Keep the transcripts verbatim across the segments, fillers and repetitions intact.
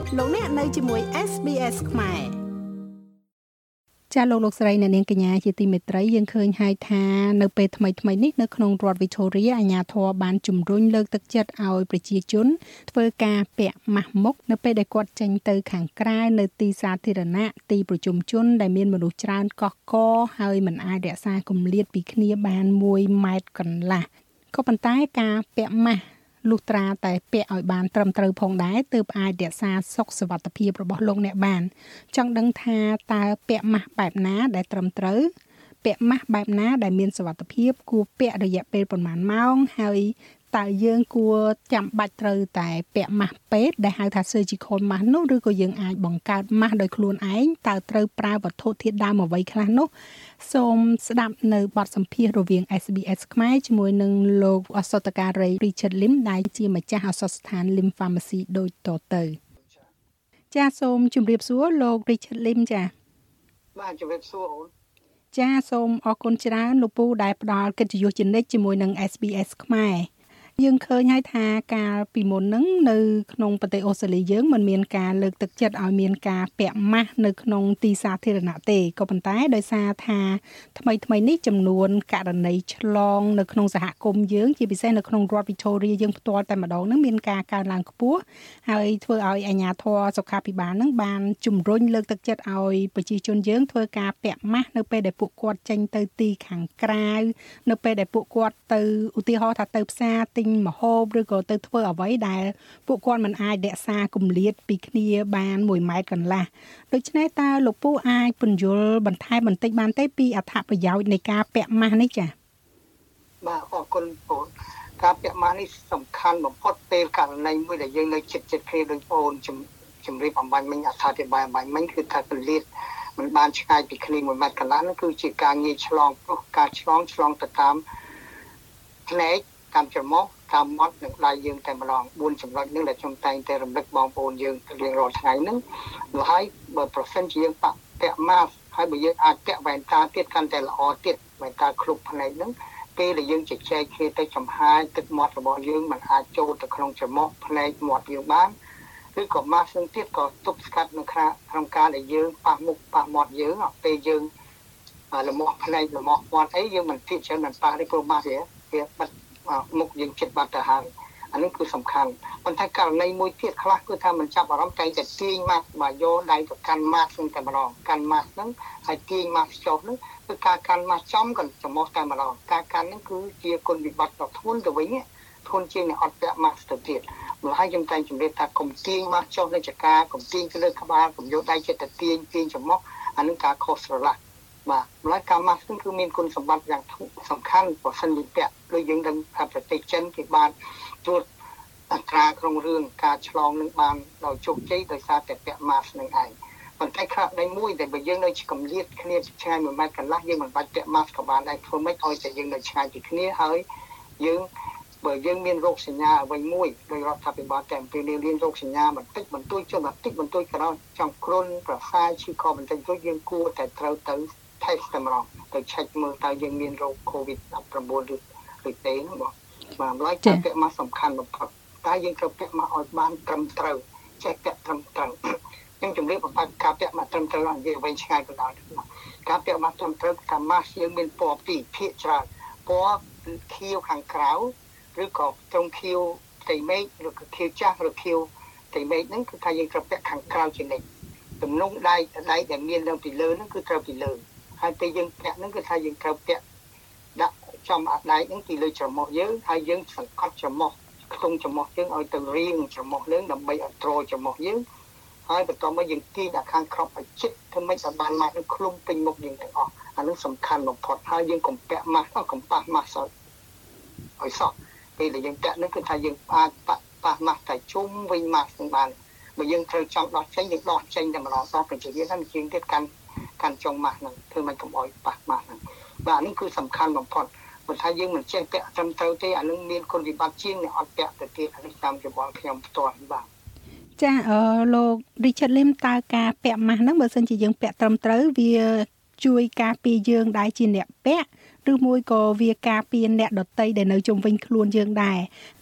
លោកអ្នកនៅជាមួយ เอส บี เอส ខ្មែរចាលោកលោកស្រីអ្នកនាងកញ្ញាជាទីមេត្រីយើងឃើញហើយថានៅពេលថ្មីថ្មីនេះនៅក្នុងរដ្ឋ Victoria អាជ្ញាធរបានជំរុញលើកទឹកចិត្តឲ្យប្រជាជនធ្វើការពាក់ម៉ាស់មុខនៅពេលដែលគាត់ចេញទៅខាងក្រៅនៅទីសាធារណៈទីប្រជុំជនដែលមានមនុស្សច្រើនកកកហើយមិនអាចរក្សាគម្លាតពីគ្នាបានមួយម៉ែត្រកន្លះក៏ប៉ុន្តែការពាក់ម៉ាស់លុះត្រាតែពាក់ឲ្យបានត្រឹមត្រូវផងដែរទើបអាចរក្សាសុខសុវត្ថិភាពរបស់លោកអ្នកបានចង់ដឹងថាតើពាក់ម៉ាស់បែបណាដែលត្រឹមត្រូវពាក់ម៉ាស់បែបណាដែលមានសុវត្ថិភាពគួរពាក់រយៈពេលប្រមាណម៉ោងហើយតើយើងគួរចាំបាច់ត្រូវតែពាក់ម៉ាស់ពេទ្យដែលហៅថា surgical mask នោះឬក៏យើងអាចបង្កើតម៉ាស់ដោយខ្លួនឯងតើត្រូវប្រើវត្ថុធាតុដើមអ្វីខ្លះនោះសូមស្ដាប់នៅបទសម្ភាសន៍រវាង เอส บี เอส ខ្មែរជាមួយនឹងលោកអសតការី Richard Lim ដែលជាម្ចាស់ឱសថស្ថាន Lim Pharmacy ដូចតទៅចាសូមជម្រាបសួរលោក Richard Lim ចាបាទជម្រាបសួរអូនចាសូមអរគុណច្រើនលោកពូដែលផ្ដល់កិត្តិយសជានិច្ចជាមួយនឹង เอส บี เอส ខ្មែរយើងឃើញហើយថាកាលពីមុនហ្នឹងនៅក្នុងប្រទេសអូស្ត្រាលីយើងមិនមានការលើកទឹកចិត្តឲ្យមានការពាក់ម៉ាស់នៅក្នុងទីសាធារណៈទេក៏ប៉ុន្តែដោយសារថាថ្មីថ្មីនេះចំនួនករណីឆ្លងនៅក្នុងសហគមន៍យើងជាពិសេសនៅក្នុងរដ្ឋ Victoria យើងផ្ទាល់តែម្ដងហ្នឹងមានការកើនឡើងខ្ពស់ហើយធ្វើឲ្យអាជ្ញាធរសុខាភិបាលហ្នឹងបានជំរុញលើកទឹកចិត្តឲ្យប្រជាជនយើងធ្វើការពាក់ម៉ាស់នៅពេលដែលពួកគាត់ចេញទៅទីខាងក្រៅនៅពេលដែលពួកគាត់ទៅឧទាហរណ៍ថាទៅផ្សារទិញម្ហូបឬក៏ទៅធ្វើអ្វីដែលពួកគាត់មិនអាចរក្សាគម្លាតពីគ្នាបានមួយម៉ែត្រកន្លះដូច្នេះតើលោកពូអាចពន្យល់បន្ថែមបន្តិចបានទេពីអត្ថប្រយោជន៍នៃការពាក់ម៉ាស់នេះចា៎បាទអរគុណបងការពាក់ម៉ាស់នេះសំខាន់បំផុតពេលករណីមួយដែលយើងនៅជិតជិតគ្នាដូចបងជំរាបអំបញ្ញមិញអត្ថាធិប្បាយអំបញ្ញមិញគឺថាគម្លាតមិនបានឆ្ងាយពីគ្នាមួយម៉ែត្រកន្លះនោះគឺជាការងាយឆ្លងព្រោះការឆ្លងឆ្លងទៅតាមភ្នែកតាមច្រមុះតាមមាត់និងដៃយើងតែម្ដងបួនចំណុចនេះដែលខ្ញុំតែងតែរំលឹកបងប្អូនយើងរៀងរាល់ថ្ងៃហ្នឹងនោះហើយបើប្រសិនជាយើងពាក់ម៉ាស់ហើយបើយើងអាចពាក់វ៉ែនតាទៀតកាន់តែល្អទៀតវ៉ែនតាគ្រប់ភ្នែកហ្នឹងពេលដែលយើងជជែកគ្នាទៅចំហាយទឹកមាត់របស់យើងមិនអាចចូលទៅក្នុងច្រមុះភ្នែកមាត់យើងបានឬក៏ម៉ាស់នឹងទៀតក៏ទប់ស្កាត់នៅក្នុងការដែលយើងប៉ះមុខប៉ះមាត់យើងពេលយើងលមាស់ភ្នែកលមាស់មាត់អីយើងមិនទីច្រើនមិនប៉ះទេព្រោះម៉ាស់វាវាបាត់មុខយើងចិត្តបាត់ទៅហើយអានេះគឺសំខាន់ប៉ុន្តែករណីមួយទៀតខ្លះគឺថាมันចាប់អារម្មណ៍តែតែទាញម៉ាស់បើយកដៃទៅកាន់ម៉ាស់ហ្នឹងតែម្ដងកាន់ម៉ាស់ហ្នឹងហើយទាញម៉ាស់ចុះហ្នឹងគឺការកាន់ម៉ាស់ចំក៏ចំោះតែម្ដងការកាន់ហ្នឹងគឺជាគុណវិបត្តិដ៏ធ្ងន់ទៅវិញធ្ងន់ជាងអ្នកអត់ពាក់ម៉ាស់ទៅទៀតមកហើយខ្ញុំតែងជម្រាបថាកុំទាញម៉ាស់ចុះនៅចង្កាកុំទាញទៅលើក្បាលកុំយកដៃចិត្តទៅទាញទាញចំោះអានឹងការខុសស្រឡះបាទម្ល៉េះការម៉ាស់គឺមានគុណសម្បត្តិយ៉ាងសំខាន់បើសិនជាពាក់ដូចយើងដឹងថាប្រទេសចិនគេបានត្រួតអត្រាក្នុងរឿងការឆ្លងនឹងបានដោយជោគជ័យដោយសារតែពាក់ម៉ាស់នឹងឯងប៉ុន្តែខ្លះដៃមួយដែលបើយើងនៅឆ្កំលៀតគ្នាឆ្ងាយមួយម៉ែត្រកន្លះយើងមិនបាច់ពាក់ម៉ាស់ក៏បានដែរធ្វើម៉េចឲ្យតែយើងនៅឆ្ងាយពីគ្នាហើយយើងបើយើងមានរោគសញ្ញាអ្វីមួយដោយរដ្ឋាភិបាលតែពេលនេះរៀនរោគសញ្ញាបន្តិចបន្តួចចុះបន្តិចបន្តួចក្រោយចង់គ្រុនប្រសាយឈឺខបន្តិចបន្តួចយើងគួរតែត្រូវទៅtest តែម្ដងទៅ check មើលតើយើងមានរោគ COVID ដប់ប្រាំបួន ឬឬទេហ្នឹងបងបាទម្ល៉េះការពាក់ម៉ាស់សំខាន់បំផុតតែយើងត្រូវពាក់ម៉ាស់ឲ្យបានត្រឹមត្រូវចេះពាក់ត្រឹមត្រូវខ្ញុំជម្រាបបំផុតការពាក់ម៉ាស់ត្រឹមត្រូវនិយាយវិញឆ្ងាយទៅដល់ការពាក់ម៉ាស់ត្រឹមត្រូវថាម៉ាស់យើងមានពណ៌ពីរភាគច្រើនពណ៌ខៀវខាងក្រៅឬក៏ត្រង់ខៀវផ្ទៃមេឃឬក៏ខៀវចាស់ឬខៀវផ្ទៃមេឃហ្នឹងគឺថាយើងត្រូវពាក់ខាងក្រៅជានិច្ចទំនងដៃដៃដែលមាននៅពីលើហ្នឹងគឺត្រូវពីលើហើយពេលយើងពាក់ហ្នឹងគឺថាយើងត្រូវពាក់ដាក់ចំអាដៃហ្នឹងពីលើច្រមុះយើងហើយយើងសង្កត់ច្រមុះខ្ទង់ច្រមុះយើងឲ្យទៅរៀងច្រមុះយើងដើម្បីឲ្យទ្រច្រមុះយើងហើយបន្ទាប់មកយើងទាញដាក់ខាងក្រោមឲ្យជិតធ្វើម៉េចឲ្យបានម៉ាស់នឹងឃ្លុំពេញមុខយើងទាំងអស់អានោះសំខាន់បំផុតហើយយើងកុំពាក់ម៉ាស់កុំប៉ះម៉ាស់សោះឲ្យសោះពេលដែលយើងពាក់ហ្នឹងគឺថាយើងអាចប៉ះម៉ាស់តែជុំវិញម៉ាស់នឹងបានបើយើងត្រូវចង់ដោះចេញយើងដោះចេញតែម្ដងដោះបញ្ជាយើងហ្នឹងជាងទៀតកាន់កាន់ចុងម៉ាស់ហ្នឹងធ្វើមិនកុំឲ្យប៉ះម៉ាស់ហ្នឹងបាទនេះគឺសំខាន់បំផុតបើថាយើងមិនចេះពាក់ត្រឹមត្រូវទេអានឹងមានគុណវិបត្តិជាងអ្នកអត់ពាក់ទៅទៀតអានេះតាមយោបល់ខ្ញុំផ្ទាល់បាទចាអឺលោក Richard Lim តើការពាក់ម៉ាស់ហ្នឹងបើសិនជាយើងពាក់ត្រឹមត្រូវវាជួយការពារយើងដែលជាអ្នកពាក់ឬមួយក៏វាការពារអ្នកដទៃដែលនៅជុំវិញខ្លួនយើងដែរ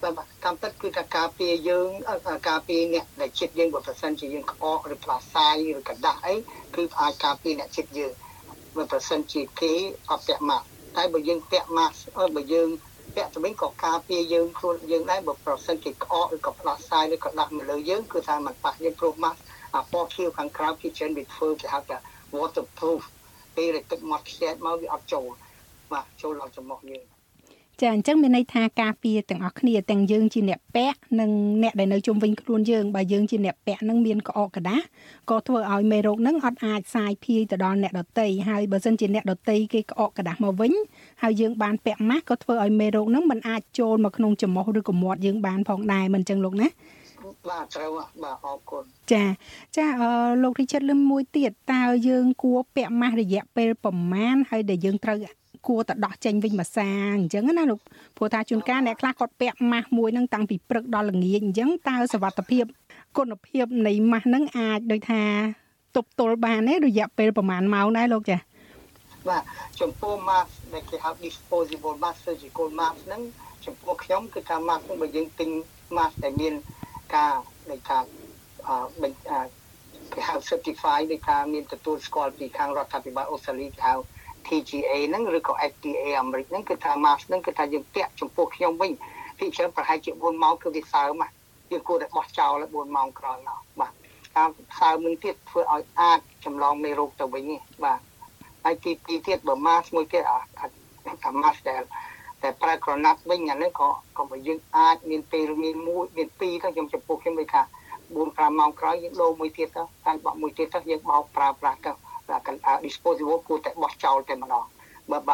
បាទតាមពិតគឺថាការពារយើងការពារអ្នកដែលចិត្តយើងបើប្រសិនជាយើងក្អកឬផ្លាសាយឬกระดาษអីគឺអាចការពារអ្នកចិត្តយើងបើប្រសិនជាគេអត់ពាក់ម៉ាស់តែបើយើងពាក់ម៉ាស់បើយើងពាក់ទៅវិញក៏ការពារយើងខ្លួនយើងដែរបើប្រសិនជាក្អកឬក៏ផ្លាសាយឬกระดาษមកលើយើងគឺថាมันប៉ះយើងព្រោះម៉ាស់អាពណ៌ខៀវខាងក្រៅពីច្រើនវាធ្វើគេហៅថា waterproof ពេលទឹកមាត់ខ្ជិះមកវាអត់ចូលបាទចូលដល់ច្រមុះយើងចាអញ្ចឹងមានន័យថាការពារទាំងអស់គ្នាទាំងយើងជាអ្នកពាក់និងអ្នកដែលនៅជុំវិញខ្លួនយើងបើយើងជាអ្នកពាក់នឹងមានក្អកក្តាស់ក៏ធ្វើឲ្យមេរោគនឹងអត់អាចសាយភាយទៅដល់អ្នកដទៃហើយបើសិនជាអ្នកដទៃគេក្អកក្តាស់មកវិញហើយយើងបានពាក់ម៉ាស់ក៏ធ្វើឲ្យមេរោគនឹងមិនអាចចូលមកក្នុងច្រមុះឬក៏មាត់យើងបានផងដែរមិនអញ្ចឹងលោកណាបាទត្រូវបាទអរគុណចាចាអឺលោក Richard លឹមមួយទៀតតើយើងគួរពាក់ម៉ាស់រយៈពេលប្រមាណហើយដែលយើងត្រូវគួរទៅដោះចេញវិញមួយសាអញ្ចឹងណាលោកព្រោះថាជួនកាលអ្នកខ្លះគាត់ពាក់ម៉ាស់មួយហ្នឹងតាំងពីព្រឹកដល់ល្ងាចអញ្ចឹងតើសុវត្ថិភាពគុណភាពនៃម៉ាស់ហ្នឹងអាចដូចថាទប់ទល់បានទេរយៈពេលប្រហែលម៉ោងដែរលោកចាបាទចំពោះ mask ដែលគេហៅ disposable mask surgical mask ហ្នឹងចំពោះខ្ញុំគឺថា mask ហ្នឹងបើយើងទិញ mask ដែលមានការនៃការអឺគេហៅ certify ដោយការមានទទួលស្គាល់ពីខាងរដ្ឋាភិបាលអូស្ត្រាលីហៅT G A ហ្នឹងឬក៏ F D A អាមេរិកហ្នឹងគឺថា mask ហ្នឹងគឺថាយើងពាក់ចំពោះខ្ញុំវិញពីច្រើនប្រហែលជាបួនម៉ោងគឺវាសើមយើងគួរតែបោះចោលបួនម៉ោងក្រោយមកបាទការសើមនឹងទៀតធ្វើឲ្យអាចចម្លងមេរោគទៅវិញទេបាទហើយទីពីរទៀតបើ mask មួយទៀតអាអា mask ដែលតែប្រើក្រណាត់វិញអានេះក៏ក៏បើយើងអាចមានពេលមានមួយមានពីរទៅខ្ញុំចំពោះខ្ញុំវិញថាបួនប្រាំម៉ោងក្រោយយើងដូរមួយទៀតទៅតែបោះមួយទៀតទៅយើងបោកប្រើប្រាស់ទៅdisposable គួរតែបោះចោលតែម្ដងបើបាទ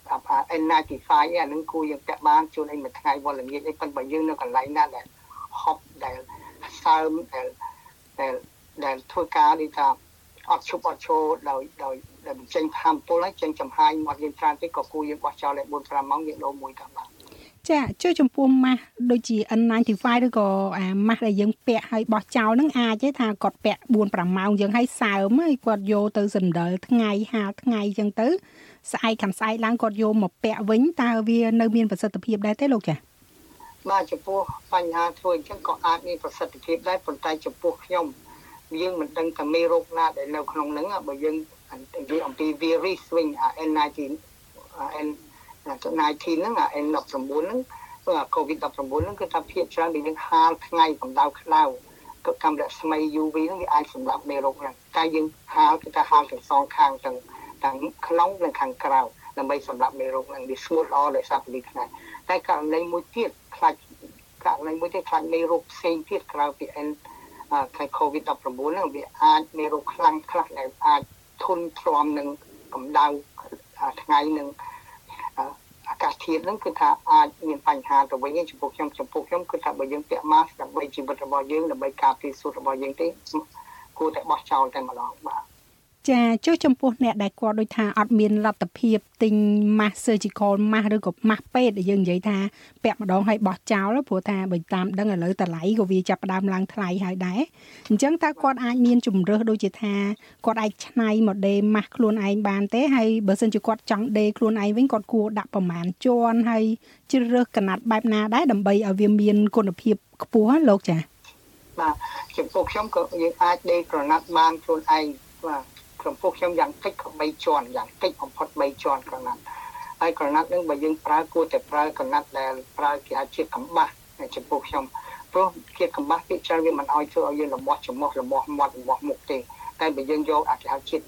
N 95 អានឹងគួរយើងពាក់បានជួនអីមួយថ្ងៃវល់ល្ងាចអីប៉ុន្តែយើងនៅកន្លែងណាដែលហប់ដែលសើមដែលដែលដែលធ្វើការដូចថាអត់ឈប់អត់ឈរដោយដោយដែលបញ្ចេញធម៌ពលហើយចេញចំហាយមកយើងច្រើនពេកក៏គួរយើងបោះចោលឲ្យបួនប្រាំម៉ោងយើងដូរមួយទៅបាទចាជួយចំពោះម៉ាស់ដូចជា N 95 ឬក៏អាម៉ាស់ដែលយើងពាក់ឲ្យបោះចោលហ្នឹងអាចទេថាគាត់ពាក់បួនប្រាំម៉ោងយើងឲ្យសើមហើយគាត់យកទៅសណ្ដិលថ្ងៃហាលថ្ងៃអញ្ចឹងទៅស្អែកខាងស្អែកឡើងគាត់យកមកពាក់វិញតើវានៅមានប្រសិទ្ធភាពដែរទេលោកចាបាទចំពោះបញ្ហាធ្វើអញ្ចឹងក៏អាចមានប្រសិទ្ធភាពដែរប៉ុន្តែចំពោះខ្ញុំយើងមិនដឹងថាមេរោគណាដែលនៅក្នុងហ្នឹងបើយើងនិយាយអំពី virus វិញ N 19 N 19ហ្នឹង N 19ហ្នឹងគឺ COVID 19ហ្នឹងគឺថាភាគច្រើនដែលយើងហាលថ្ងៃកម្ដៅក្តៅគឺកាំរស្មី U V ហ្នឹងវាអាចសម្លាប់មេរោគហ្នឹងតែយើងហាលគឺថាហាលទាំងសងខាងទាំងទាំងក្នុងនិងខាងក្រៅដើម្បីសម្លាប់មេរោគហ្នឹងវាស្ងួតល្អដោយសារពលិថ្ងៃតែករណីមួយទៀតខ្លាចករណីមួយទៀតខ្លាចមេរោគផ្សេងទៀតក្រៅពី N ខែ COVID 19ហ្នឹងវាអាចមេរោគខ្លាំងខ្លះដែលអាចធន់ទ្រាំនឹងកម្ដៅថ្ងៃនឹងអាកាសធាតុហ្នឹងគឺថាអាចមានបញ្ហាទៅវិញចំពោះខ្ញុំចំពោះខ្ញុំគឺថាបើយើងពាក់ mask ដើម្បីជីវិតរបស់យើងដើម្បីការពារសុខរបស់យើងទេគួរតែបោះចោលតែម្ដងបាទចាចុះចំពោះអ្នកដែលគាត់ដូចថាអត់មានលទ្ធភាពទិញ mask surgical mask ឬក៏ mask ពេទ្យដែលយើងនិយាយថាពាក់ម្ដងហើយបោះចោលព្រោះថាបើតាមដឹងឥឡូវតម្លៃក៏វាចាប់ផ្ដើមឡើងថ្លៃហើយដែរអញ្ចឹងតើគាត់អាចមានជំរើសដូចជាថាគាត់អាចច្នៃមកដេរ mask ខ្លួនឯងបានទេហើយបើសិនជាគាត់ចង់ដេរខ្លួនឯងវិញគាត់គួរដាក់ប្រមាណជាន់ហើយជ្រើសរើសកណាត់បែបណាដែរដើម្បីឲ្យវាមានគុណភាពខ្ពស់លោកចាបាទចំពោះខ្ញុំក៏យើងអាចដេរក្រណាត់បានខ្លួនឯងបាទចំពោះខ្ញុំយ៉ាងតិចក៏បីជាន់យ៉ាងតិចបំផុតបីជាន់ក្រណាត់ហើយក្រណាត់នឹងបើយើងប្រើគួរតែប្រើក្រណាត់ដែលប្រើគេហៅជាតិកំបាសចំពោះខ្ញុំព្រោះជាតិកំបាសវាច្រើនវាមិនឲ្យធ្វើឲ្យយើងលំមាស់ច្រមុះលំមាស់មាត់លំមាស់មុខទេតែបើយើងយកអាចហៅជាតិ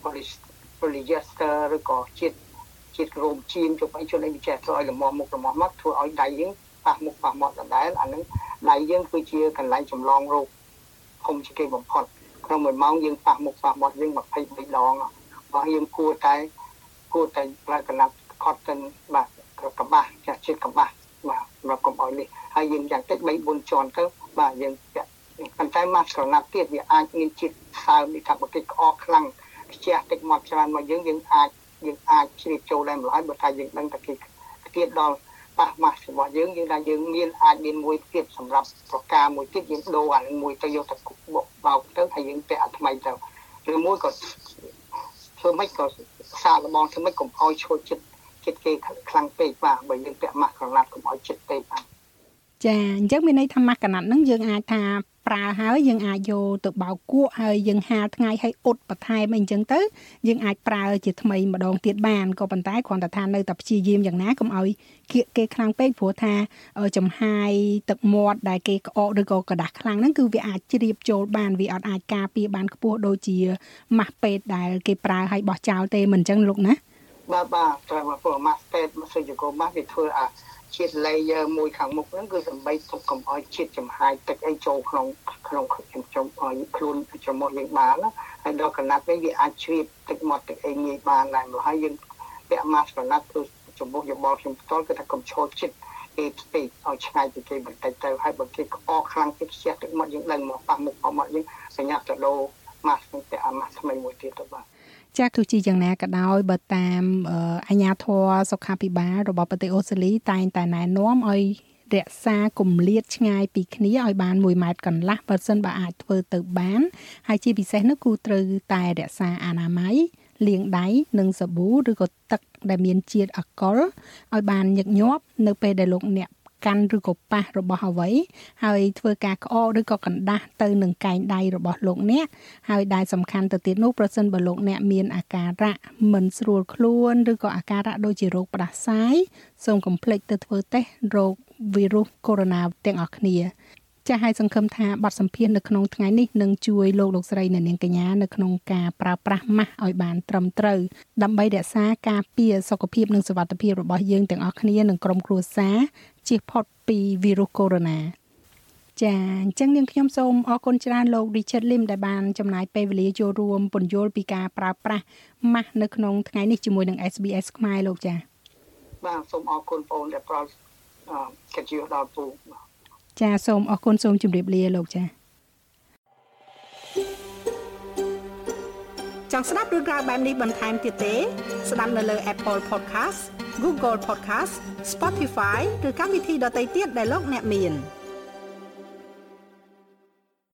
polyester ឬក៏ជាតិជាតិរោមជីនជុំអីជួយឲ្យវាចេះធ្វើឲ្យលំមាស់មុខលំមាស់មាត់ធ្វើឲ្យដៃយើងប៉ះមុខប៉ះមាត់ដដែលអានឹងដៃយើងគឺជាកន្លែងចម្លងរោគធំជាងគេបំផុតក្នុងមួយម៉ោងយើងប៉ះមុខប៉ះមាត់យើងยี่สิบสามដងបើយើងគួរតែគួរតែប្រើកណាត់ cotton បាទកបាសចាស់ជាតិកបាសបាទមកកុំឲ្យនេះហើយយើងយ៉ាងតិចបីបួនជាន់ទៅបាទយើងប៉ុន្តែម៉ាស់ក្រណាត់ទៀតវាអាចមានជាតិសើមនេះថាបើគេក្អកខ្លាំងខ្ជះទឹកមាត់ច្រើនមកយើងយើងអាចយើងអាចជ្រាបចូលដែរម្ល៉េះបើថាយើងដឹងតែគេទៀតដល់ប៉ះម៉ាស់របស់យើងយើងថាយើងមានអាចមានមួយទៀតសម្រាប់ប្រការមួយទៀតយើងដូរអានឹងមួយទៅយកទៅបោកទៅហើយយើងពាក់អាថ្មីទៅឬមួយក៏ធ្វើម៉េចក៏សាកល្បងធ្វើម៉េចកុំឲ្យឈួតចិត្តចិត្តគេខ្លាំងពេកបាទបើយើងពាក់ម៉ាស់ក្រណាត់កុំឲ្យចិត្តពេកបាទចាអញ្ចឹងមានន័យថាម៉ាស់កណាត់ហ្នឹងយើងអាចថាប្រើហើយយើងអាចយកទៅបោកគក់ហើយយើងហាលថ្ងៃឲ្យអ៊ុតបន្ថែមអីអញ្ចឹងទៅយើងអាចប្រើជាថ្មីម្ដងទៀតបានក៏ប៉ុន្តែគ្រាន់តែថានៅតែព្យាយាមយ៉ាងណាកុំឲ្យគៀកគេខ្លាំងពេកព្រោះថាចំហាយទឹកមាត់ដែលគេក្អកឬក៏กระดาษខ្លាំងហ្នឹងគឺវាអាចជ្រាបចូលបានវាអត់អាចការពារបានខ្ពស់ដូចជាម៉ាស់ពេទ្យដែលគេប្រើឲ្យបោះចោលទេមិនអញ្ចឹងលោកណាបាទបាទត្រូវមកព្រោះម៉ាស់ពេទ្យមកសុជកម៉ាស់វាធ្វើអាជាតិ layer មួយខាងមុខហ្នឹងគឺដើម្បីទប់កុំឲ្យជាតិចំហាយទឹកអីចូលក្នុងក្នុងខ្ញុំចុំឲ្យខ្លួនច្រមុះយើងបានណាហើយដល់កណាត់វិញវាអាចជ្រាបទឹកមាត់ទឹកអីងាយបានដែរមកហើយយើងពាក់ម៉ាស់កណាត់គឺច្រមុះយោបល់ខ្ញុំផ្ទាល់គឺថាកុំឈរជិតគេពេកឲ្យឆ្ងាយពីគេបន្តិចទៅហើយបើគេក្អកខ្លាំងពេកខ្ជះទឹកមាត់យើងដឹងមកប៉ះមុខប៉ះមាត់យើងសញ្ញាទៅដោម៉ាស់នឹងពាក់ម៉ាស់ថ្មីមួយទៀតទៅបាទចាក់ទោះជាយ៉ាងណាក៏ដោយបើតាមអាជ្ញាធរសុខាភិបាលរបស់ប្រទេសអូស្ត្រាលីតែងតែណែនាំឲ្យរក្សាគម្លាតឆ្ងាយពីគ្នាឲ្យបានមួយម៉ែត្រកន្លះបើសិនបើអាចធ្វើទៅបានហើយជាពិសេសនោះគឺត្រូវតែរក្សាអនាម័យលាងដៃនឹងសាប៊ូឬក៏ទឹកដែលមានជាតិអាល់កុលឲ្យបានញឹកញាប់នៅពេលដែលលោកអ្នកកាន់ឬក៏ប៉ះរបស់អ្វីហើយធ្វើការក្អកឬក៏កណ្ដាស់ទៅនឹងកែងដៃរបស់លោកអ្នកហើយដែលសំខាន់ទៅទៀតនោះប្រសិនបើលោកអ្នកមានអាការៈមិនស្រួលខ្លួនឬក៏អាការៈដូចជារោគផ្ដាសាយសូមកុំភ្លេចទៅធ្វើតេស្តរោគវីរុសកូវីដ ទាំងអស់គ្នាចាស់ឲ្យសង្ឃឹមថាបទសម្ភាសន៍នៅក្នុងថ្ងៃនេះនឹងជួយលោកលោកស្រីអ្នកនាងកញ្ញានៅក្នុងការប្រើប្រាស់ម៉ាស់ឲ្យបានត្រឹមត្រូវដើម្បីរក្សាការពារសុខភាពនិងសុវត្ថិភាពរបស់យើងទាំងអស់គ្នានិងក្រុមគ្រួសារជៀសផុតពីវីរុសកូវីដ ចាអញ្ចឹងនាងខ្ញុំសូមអរគុណច្រើនលោក Richard Lim ដែលបានចំណាយពេលវេលាចូលរួមពន្យល់ពីការប្រើប្រាស់ម៉ាស់នៅក្នុងថ្ងៃនេះជាមួយនឹង เอส บี เอส ខ្មែរលោកចាបាទសូមអរគុណបងដែលផ្ដល់កិត្តិយសដល់ពូចាសូមអរគុណសូមជម្រាបលាលោកចាចង់ស្ដាប់រឿងរ៉ាវបែបនេះបន្ថែមទៀតទេស្ដាប់នៅលើ Apple Podcast Google Podcast Spotify ឬកម្មវិធីដទៃទៀតដែលលោកអ្នកមាន